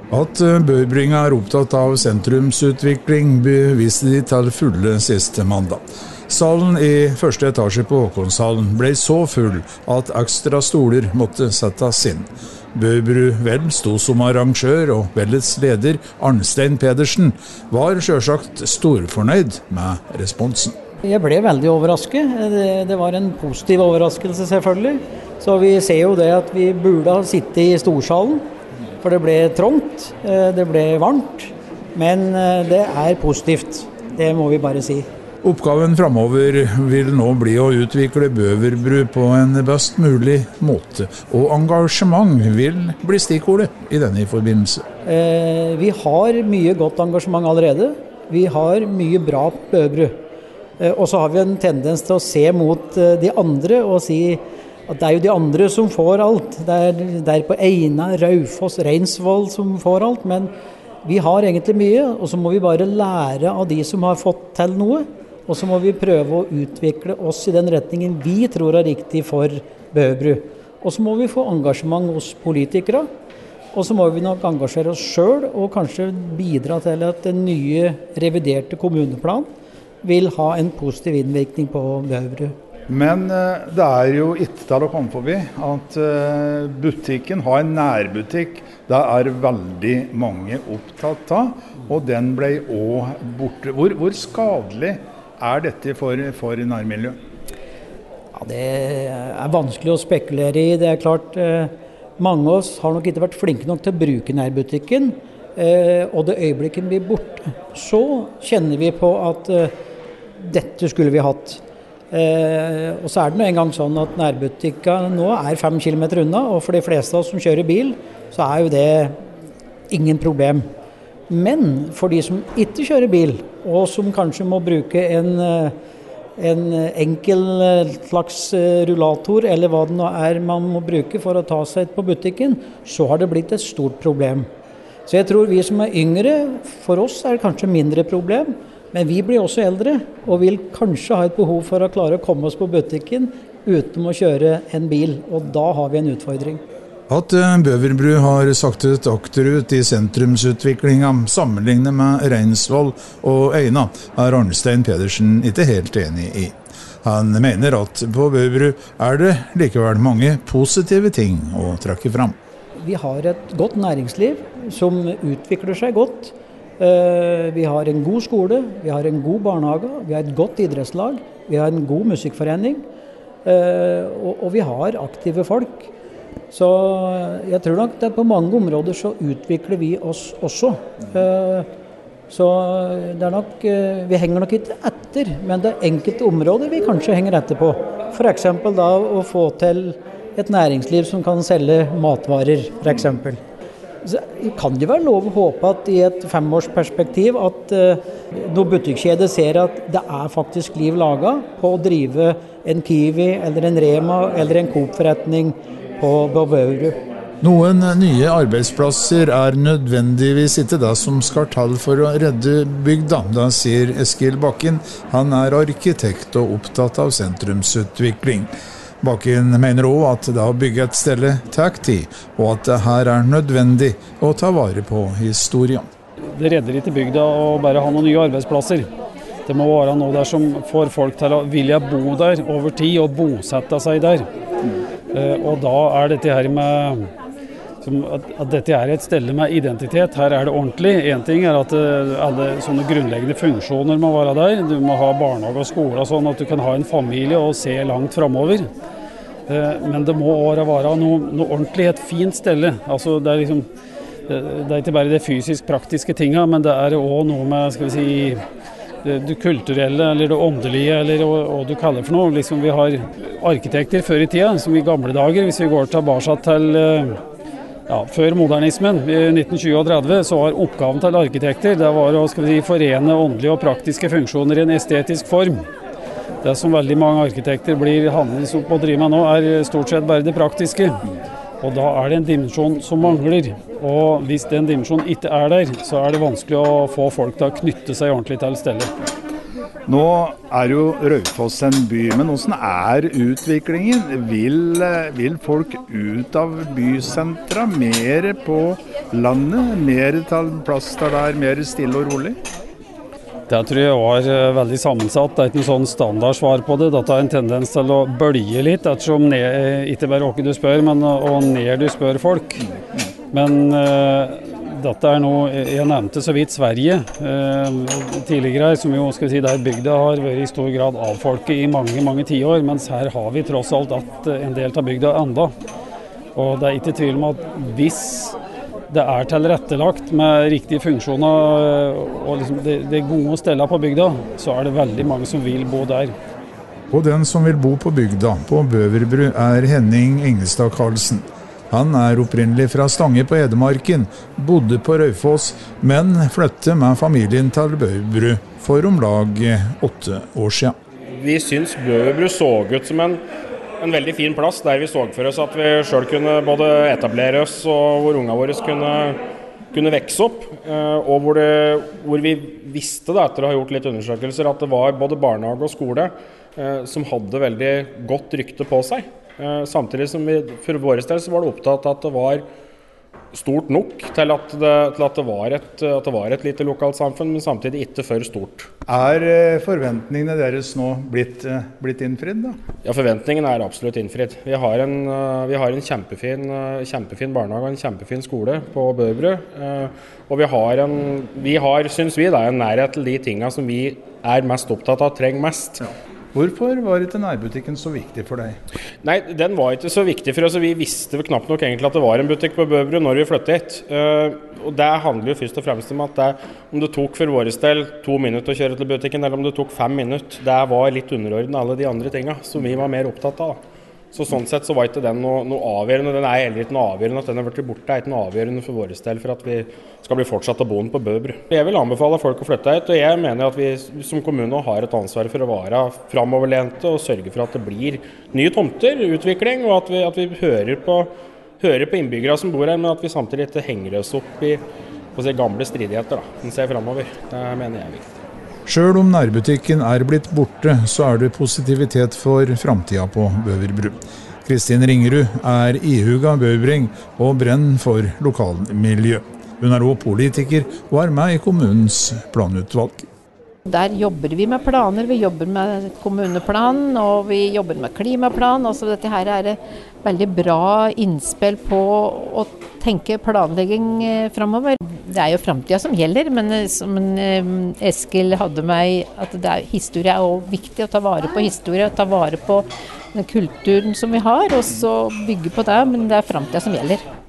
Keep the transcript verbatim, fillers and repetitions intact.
At Bøverbringa er opptatt av sentrumsutvikling, beviste de til fulle siste mandag. Salen i første etasje på Håkonshallen ble så full at ekstra stoler måtte settes inn. Bøverbru Vel sto som arrangør, og Vellets leder Arnstein Pedersen var selvsagt storfornøyd med responsen. Jeg ble veldig overrasket. Det, det var en positiv overraskelse selvfølgelig. Så vi ser jo det at vi burde ha sittet i storsalen. For det ble trångt, det ble varmt, men det er positivt. Det må vi bare si. Oppgaven fremover vil nå bli å utvikle Bøverbru på en best mulig måte, og engasjement vil bli stikkordet i denne forbindelse. Eh, vi har mye godt engasjement allerede. Vi har mye bra på Bøverbru. Eh, og så har vi en tendens til å se mot de andre og si at det er jo de andre som får alt. Det er, det er på Eina, Raufoss, Reinsvoll som får alt, men vi har egentlig mye, og så må vi bare lære av de som har fått til noe, og så må vi prøve å utvikle oss i den retningen vi tror er riktig for Bøverbru. Og så må vi få engasjement hos politikere, og så må vi nok engasjere oss selv, og kanskje bidra til at den nye reviderte kommuneplan vil ha en positiv innvirkning på Bøverbru. Men det er jo ikke til å komme forbi at butikken har en nærbutikk. Det er veldig mange opptatt av, og den ble også borte. Hvor, hvor skadelig er dette for, for nærmiljøet? Ja, det er vanskelig å spekulere i. Det er klart, mange av oss har nok ikke vært flinke nok til å bruke nærbutikken, og det øyeblikket vi er borte, så kjenner vi på at dette skulle vi hatt. Eh, og så er det nå en gang sånn at nærbutikka nå er fem kilometer unna, og for de fleste av oss som kjører bil, så er jo det ingen problem. Men for de som ikke kjører bil, og som kanskje må bruke en, en enkel slags rullator, eller hva det nå er man må bruke for å ta seg på butikken, så har det blitt et stort problem. Så jeg tror vi som er yngre, for oss er det kanskje mindre problem, men vi blir også eldre, og vil kanskje ha et behov for å klare å komme oss på butikken uten å kjøre en bil, og da har vi en utfordring. At Bøverbru har saktet akterut i sentrumsutviklingen sammenlignet med Reinsvoll og Eina, er Arnstein Pedersen ikke helt enig i. Han mener at på Bøverbru er det likevel mange positive ting å trekke fram. Vi har et godt næringsliv som utvikler seg godt. Vi har en god skole, vi har en god barnehage, vi har et godt idrettslag, vi har en god musikkforening, og vi har aktive folk. Så jeg tror nok at på mange områder så utvikler vi oss også. Så det er nok, vi henger nok ikke etter, men det er enkelte områder vi kanskje henger etter på. For eksempel da å få til et næringsliv som kan selge matvarer, for eksempel. Så kan det være lov å håpe at i et femårsperspektiv at uh, når butikkjeder ser at det er faktisk liv laget på å drive en Kiwi eller en Rema eller en Coop-forretning på Bøverbru. Noen nye arbeidsplasser er nødvendigvis ikke det som skal til for å redde bygda, da sier Eskil Bakken. Han er arkitekt og opptatt av sentrumsutvikling. Bakken mener også at det å bygge et sted tar tid, og at det her er nødvendig å ta vare på historien. Det redder ikke bygda å bare ha noen nye arbeidsplasser. Det må være noe der som får folk til å vilje bo der over tid og bosette seg der. Og da er dette her med at dette er et sted med identitet. Her er det ordentlig. En ting er at alle sånne grunnleggende funksjoner må være der. Du må ha barnehage og skole, sånn at du kan ha en familie og se langt fremover. Men det må også være noe, noe ordentlig, et fint sted. Altså, det er liksom, det er ikke bare det fysisk-praktiske tingene, men det er også noe med, skal vi si, det, det kulturelle eller det åndelige, eller hva du kaller det for noe. Liksom, vi har arkitekter før i tida, som i gamle dager, hvis vi går tilbake til ja, før modernismen, i nitten tjue, så var oppgaven til arkitekter, det var å skal vi si, forene åndelige og praktiske funksjoner i en estetisk form. Det som veldig mange arkitekter blir handels opp og driver med nå, er stort sett bare det praktiske. Og da er det en dimensjon som mangler. Og hvis den dimensjonen ikke er der, så er det vanskelig å få folk til å knytte seg ordentlig til stedet. Nå er jo Raufoss en by, men hvordan er utviklingen? Vil, vil folk ut av bysentra mer på landet? Mer til plass der det er mer stille og rolig? Det tror jeg var veldig sammensatt. Det er ikke noe sånn standardsvar på det. Dette har en tendens til å bølge litt, ettersom ned, ikke bare åkke du spør, men og ned du spør folk. Men uh, dette er noe, jeg nevnte så vidt Sverige uh, tidligere, som jo skal vi si, der bygda har vært i stor grad avfolket i mange, mange tiår, mens her har vi tross alt at en del av bygda enda. Og det er ikke tvil om at hvis det er tilrettelagt med riktige funksjoner og liksom det, det gode stedet på bygda, så er det veldig mange som vil bo der. Og den som vil bo på bygda, på Bøverbru, er Henning Engestad Karlsen. Han er opprinnelig fra Stange på Edemarken, bodde på Raufoss, men flyttet med familien til Bøverbru for om lag åtte år siden. Vi syns Bøverbru så ut som en En veldig fin plass der vi så for oss at vi selv kunne både etablere oss og hvor ungene våre kunne, kunne vekse opp. Og hvor, det, hvor vi visste da, etter å ha gjort litt undersøkelser at det var både barnehage og skole som hadde veldig godt rykte på seg. Samtidig som vi for våre del så var det opptatt at det var stort nok til at det, til at det, var, et, at det var et lite lokalt samfunn, men samtidig ikke for stort. Er forventningene deres nå blitt, blitt innfridd da? Ja, forventningene er absolutt innfridd. Vi har en, vi har en kjempefin, kjempefin barnehage og en kjempefin skole på Bøverbru. Og vi har, en, vi har synes vi, da, en nærhet til de tingene som vi er mest opptatt av, trenger mest. Ja. Hvorfor var ikke nærbutikken så viktig for deg? Nei, den var ikke så viktig for oss. Vi visste knapt nok egentlig at det var en butikk på Bøverbru når vi flyttet hit. Uh, og det handler jo først og fremst om at det, om det tok for våre del to minutter å kjøre til butikken, eller om det tok fem minutter, det var litt underordnet alle de andre tingene som vi var mer opptatt av. Så sånn sett så var ikke den noe, noe avgjørende. Den er heller ikke noe avgjørende at den har vært borte. Det er ikke noe avgjørende for våre del for at vi skal bli fortsatt å bo på Bøverbru. Jeg vil anbefale folk å flytte hit, og jeg mener at vi som kommune har et ansvar for å være framoverlente og sørge for at det blir nye tomter, utvikling, og at vi, at vi hører, på, hører på innbyggere som bor her, men at vi samtidig ikke henger oss opp i på si, gamle stridigheter, da, som ser fremover. Det mener jeg er viktig. Selv om nærbutikken er blitt borte, så er det positivitet for framtida på Bøverbru. Kristin Ringerud er ihuga bøvring og brenner for lokalmiljø. Hun er også politiker og er med i kommunens planutvalg. Der jobber vi med planer, vi jobber med kommuneplan og vi jobber med klimaplan. Også dette her er det veldig bra innspill på å tenke planlegging fremover. Det er jo fremtiden som gjelder, men som Eskil hadde meg, at det er, historie er også viktig å ta vare på historie, å ta vare på den kulturen som vi har, og så bygge på det, men det er fremtiden som gjelder.